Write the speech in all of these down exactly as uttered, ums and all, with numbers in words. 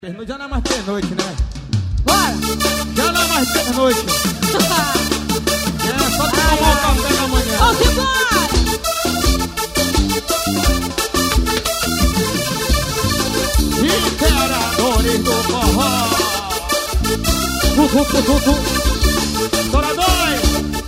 Pernoite já não é mais pernoite, né? Bora! Já não é mais pernoite. É só tomar um café da manhã. Vamos embora! Imperadores do forró. Tu, tu, tu, tu, tu. Toradores.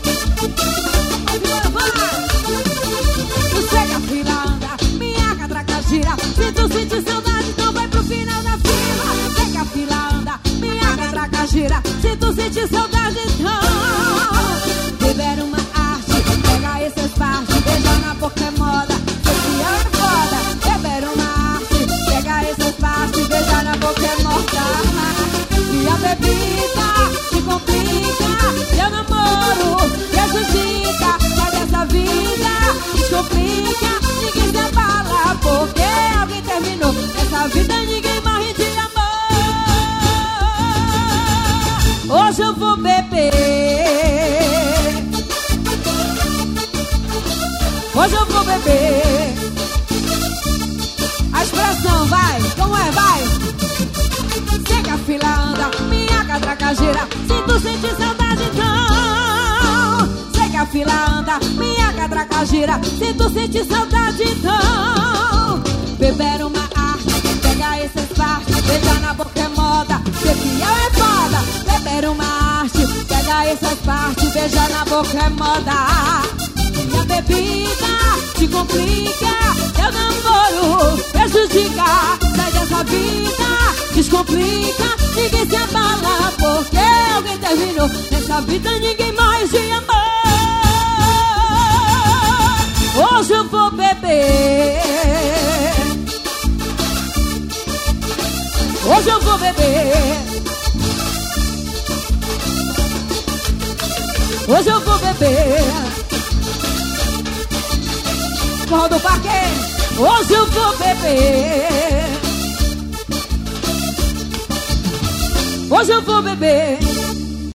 Sossega a fila, anda, minha catraca gira. Se tu sentir saudade, então vai pro final da fila. Sossega a fila, anda, minha catraca gira. Se tu sentir saudade, então viver uma arte, pega esses partes, beija na boca é moda. Sei que é foda, beber uma arte, pega esses partes, beija na boca é moda. E a bebida te complica, seu namoro prejudica, sai dessa vida, descomplica, ninguém se abala, porque alguém terminou. Nessa vida ninguém morre de amor. Hoje eu vou beber, hoje eu vou beber. A expressão vai, como é, vai. Seca a fila, anda, minha catraca gira. Se tu sentir saudade, então seca a fila, anda, minha catraca gira. Se tu sentir saudade, então beber uma arte, pega esses partes, beijar na boca é moda. Ser fiel é foda, beber uma arte, pega essas partes, beijar na boca é moda. E a bebida te complica, teu namoro prejudica, sai dessa vida, descomplica, ninguém se abala, porque alguém terminou. Nessa vida ninguém mais de amor. Hoje eu vou beber, hoje eu vou beber, hoje eu vou beber. Forró do Parque, hoje eu vou beber, hoje eu vou beber.